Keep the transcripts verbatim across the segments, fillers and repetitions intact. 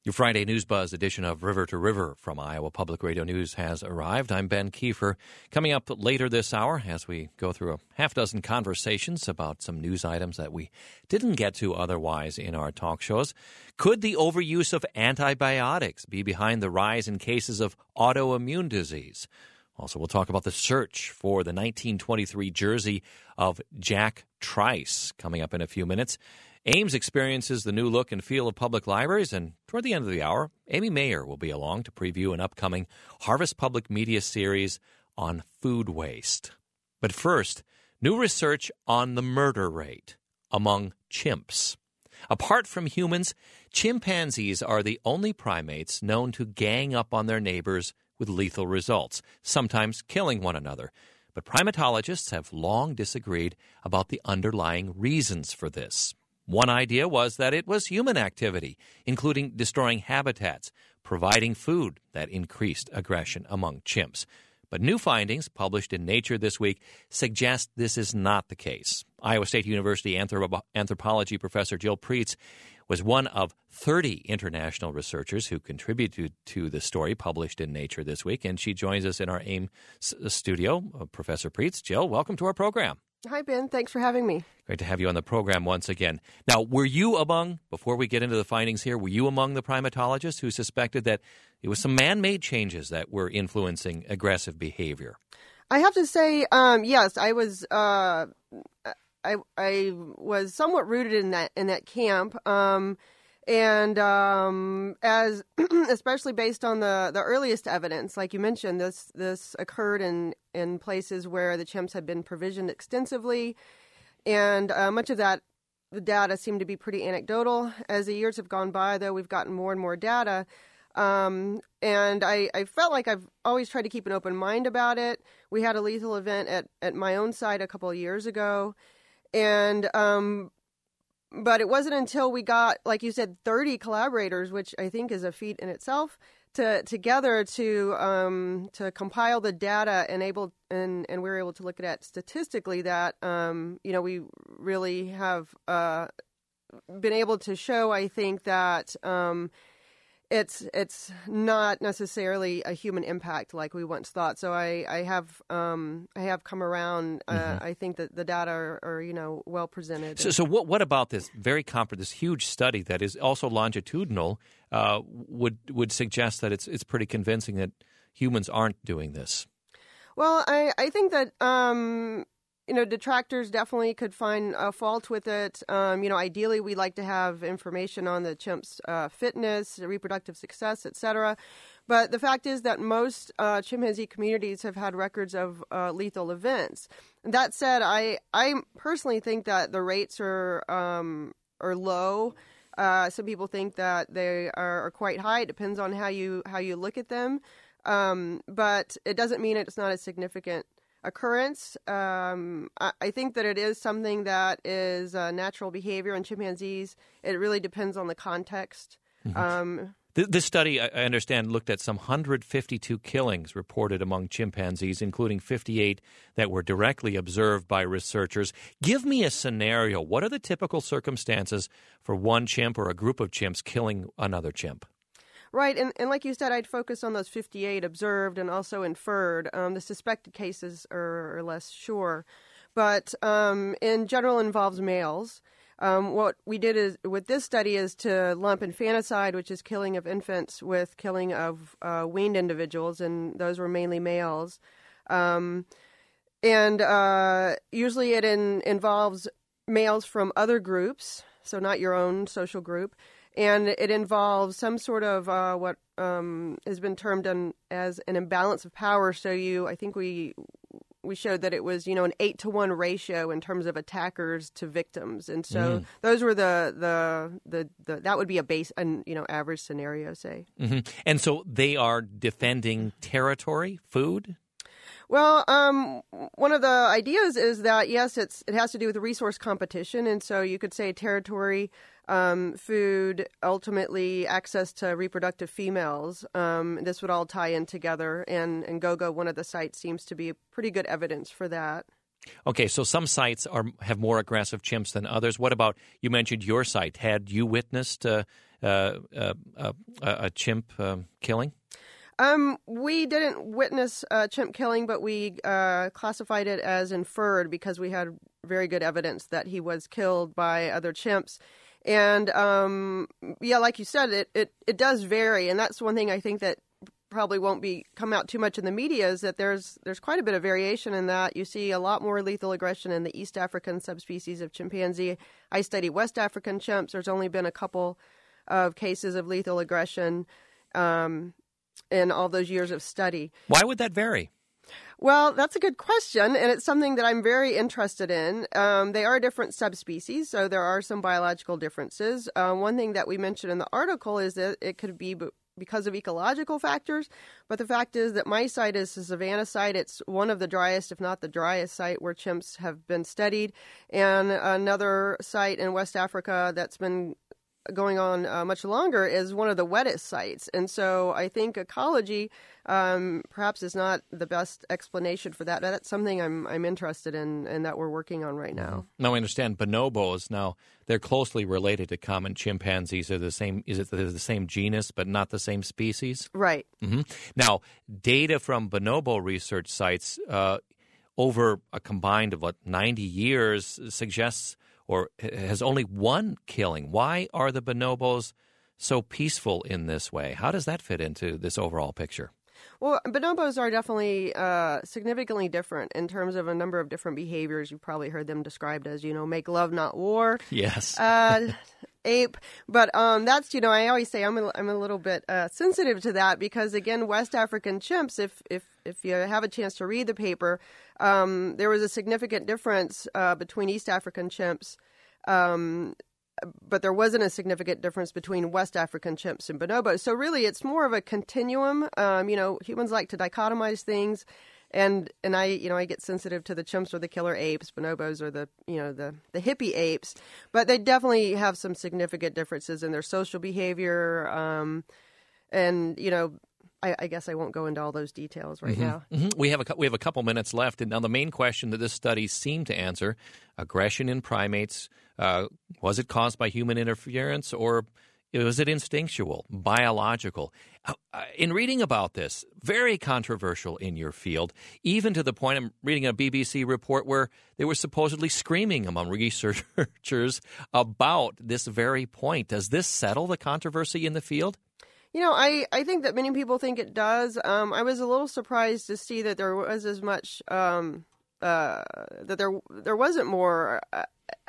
Your Friday News Buzz edition of River to River from Iowa Public Radio News has arrived. I'm Ben Kiefer. Coming up later this hour as we go through a half dozen conversations about some news items that we didn't get to otherwise in our talk shows. Could the overuse of antibiotics be behind the rise in cases of autoimmune disease? Also, we'll talk about the search for the nineteen twenty-three jersey of Jack Trice coming up in a few minutes. Ames experiences the new look and feel of public libraries, and toward the end of the hour, Amy Mayer will be along to preview an upcoming Harvest Public Media series on food waste. But first, new research on the murder rate among chimps. Apart from humans, chimpanzees are the only primates known to gang up on their neighbors with lethal results, sometimes killing one another. But primatologists have long disagreed about the underlying reasons for this. One idea was that it was human activity, including destroying habitats, providing food that increased aggression among chimps. But new findings published in Nature this week suggest this is not the case. Iowa State University anthrop- anthropology professor Jill Preetz was one of thirty international researchers who contributed to the story published in Nature this week, and she joins us in our AIM studio. Uh, Professor Preetz, Jill, welcome to our program. Hi, Ben. Thanks for having me. Great to have you on the program once again. Now, were you among, before we get into the findings here, were you among the primatologists who suspected that it was some man-made changes that were influencing aggressive behavior? I have to say, um, yes, I was. Uh, I I was somewhat rooted in that in that camp, um, and um, as especially based on the, the earliest evidence, like you mentioned, this this occurred in, in places where the chimps had been provisioned extensively, and uh, much of that the data seemed to be pretty anecdotal. As the years have gone by, though, we've gotten more and more data. Um, and I, I felt like I've always tried to keep an open mind about it. We had a lethal event at, at my own site a couple of years ago. And, um, but it wasn't until we got, like you said, thirty collaborators, which I think is a feat in itself, to, together to, um, to compile the data and able, and, and we were able to look at it statistically that, um, you know, we really have, uh, been able to show, I think, that, um, It's it's not necessarily a human impact like we once thought. So I I have um I have come around. Uh, mm-hmm. I think that the data are, are you know well presented. So so what what about this very comp this huge study that is also longitudinal uh, would would suggest that it's it's pretty convincing that humans aren't doing this? Well, I I think that um. You know, detractors definitely could find a fault with it. Um, you know, ideally, we like to have information on the chimp's uh, fitness, reproductive success, et cetera. But the fact is that most uh, chimpanzee communities have had records of uh, lethal events. That said, I I personally think that the rates are um, are low. Uh, some people think that they are, are quite high. It depends on how you how you look at them. Um, but it doesn't mean it's not a significant occurrence. Um, I, I think that it is something that is uh, natural behavior in chimpanzees. It really depends on the context. Mm-hmm. Um, this study, I understand, looked at some one hundred fifty-two killings reported among chimpanzees, including fifty-eight that were directly observed by researchers. Give me a scenario. What are the typical circumstances for one chimp or a group of chimps killing another chimp? Right, and, and like you said, I'd focus on those fifty-eight observed and also inferred. Um, the suspected cases are, are less sure, but um, in general involves males. Um, what we did is with this study is to lump infanticide, which is killing of infants, with killing of uh, weaned individuals, and those were mainly males. Um, and uh, usually it in, involves males from other groups, so not your own social group. And it involves some sort of uh, what um, has been termed an, as an imbalance of power. So you, I think we we showed that it was, you know, an eight to one ratio in terms of attackers to victims, and so mm. those were the, the the the that would be a base, an you know, average scenario, say. Mm-hmm. And so they are defending territory, food. Well, um, one of the ideas is that, yes, it's it has to do with resource competition, and so you could say territory, um, food, ultimately access to reproductive females. Um, this would all tie in together, and, and Gogo, one of the sites, seems to be pretty good evidence for that. Okay, so some sites are have more aggressive chimps than others. What about, you mentioned your site. Had you witnessed uh, uh, uh, uh, a chimp uh, killing? Um, we didn't witness uh, chimp killing, but we uh, classified it as inferred because we had very good evidence that he was killed by other chimps. And, um, yeah, like you said, it, it, it does vary. And that's one thing I think that probably won't be come out too much in the media, is that there's there's quite a bit of variation in that. You see a lot more lethal aggression in the East African subspecies of chimpanzee. I study West African chimps. There's only been a couple of cases of lethal aggression um, in all those years of study. Why would that vary? Well, that's a good question, and it's something that I'm very interested in. Um, they are different subspecies, so there are some biological differences. Uh, one thing that we mentioned in the article is that it could be b- because of ecological factors, but the fact is that my site is a savanna site. It's one of the driest, if not the driest site where chimps have been studied, and another site in West Africa that's been going on uh, much longer is one of the wettest sites. And so I think ecology um, perhaps is not the best explanation for that. That's something I'm I'm interested in and that we're working on right now. Now, I understand bonobos, now, they're closely related to common chimpanzees. They're the same, is it the same genus but not the same species? Right. Mm-hmm. Now, data from bonobo research sites uh, over a combined of, what, ninety years suggests or has only one killing. Why are the bonobos so peaceful in this way? How does that fit into this overall picture? Well, bonobos are definitely uh, significantly different in terms of a number of different behaviors. You've probably heard them described as, you know, make love, not war. Yes. Uh, ape. But um, that's, you know, I always say I'm a, I'm a little bit uh, sensitive to that because, again, West African chimps, if, if, if you have a chance to read the paper, um, there was a significant difference uh, between East African chimps, um, but there wasn't a significant difference between West African chimps and bonobos. So really, it's more of a continuum. Um, you know, humans like to dichotomize things. And and I you know I get sensitive to the chimps or the killer apes, bonobos are the you know the the hippie apes, but they definitely have some significant differences in their social behavior, um, and you know I, I guess I won't go into all those details right mm-hmm. now. Mm-hmm. We have a we have a couple minutes left, and now the main question that this study seemed to answer: aggression in primates, uh, was it caused by human interference or was it instinctual, biological? Uh, in reading about this, very controversial in your field, even to the point I'm reading a B B C report where they were supposedly screaming among researchers about this very point. Does this settle the controversy in the field? You know, I, I think that many people think it does. Um, I was a little surprised to see that there was as much, um, uh, that there there wasn't more uh,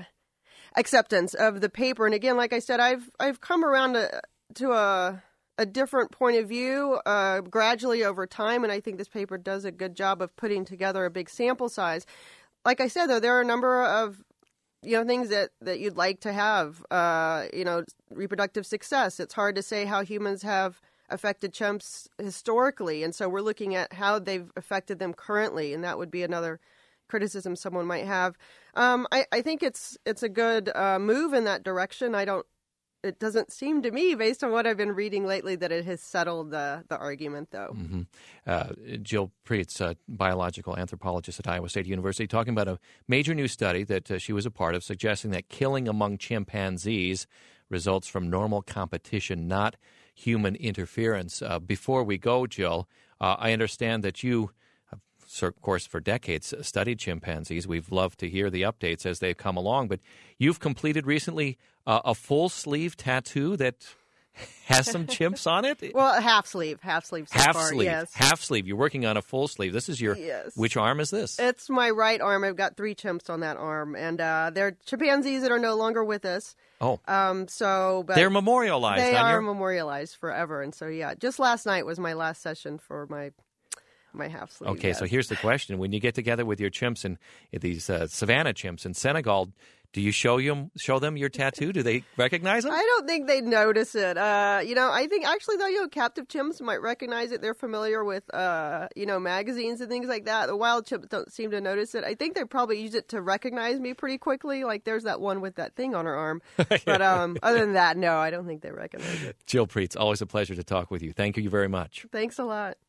acceptance of the paper. And again, like I said, I've I've come around to, to a a different point of view uh, gradually over time, and I think this paper does a good job of putting together a big sample size. Like I said, though, there are a number of you know things that, that you'd like to have. Uh, you know, reproductive success. It's hard to say how humans have affected chimps historically, and so we're looking at how they've affected them currently, and that would be another criticism someone might have. Um, I, I think it's it's a good uh, move in that direction. I don't. It doesn't seem to me, based on what I've been reading lately, that it has settled the the argument, though. Mm-hmm. Uh, Jill Preetz, a biological anthropologist at Iowa State University, talking about a major new study that uh, she was a part of, suggesting that killing among chimpanzees results from normal competition, not human interference. Uh, before we go, Jill, uh, I understand that you, of course, for decades, studied chimpanzees. We've loved to hear the updates as they've come along, but you've completed recently uh, a full sleeve tattoo that has some chimps on it? Well, half sleeve, half sleeve so half far, sleeve, yes. Half sleeve. You're working on a full sleeve. This is your, yes. Which arm is this? It's my right arm. I've got three chimps on that arm, and uh, they're chimpanzees that are no longer with us. Oh. Um, so, but they're memorialized. They on are your... memorialized forever, and so, yeah, just last night was my last session for my my half sleeve. Okay, yes. So here's the question. When you get together with your chimps and these uh, savannah chimps in Senegal, do you show them, show them your tattoo? Do they recognize them? I don't think they'd notice it. Uh, you know, I think actually, though, you know, captive chimps might recognize it. They're familiar with, uh, you know, magazines and things like that. The wild chimps don't seem to notice it. I think they probably use it to recognize me pretty quickly. Like, there's that one with that thing on her arm. But um, other than that, no, I don't think they recognize it. Jill Preetz, always a pleasure to talk with you. Thank you very much. Thanks a lot.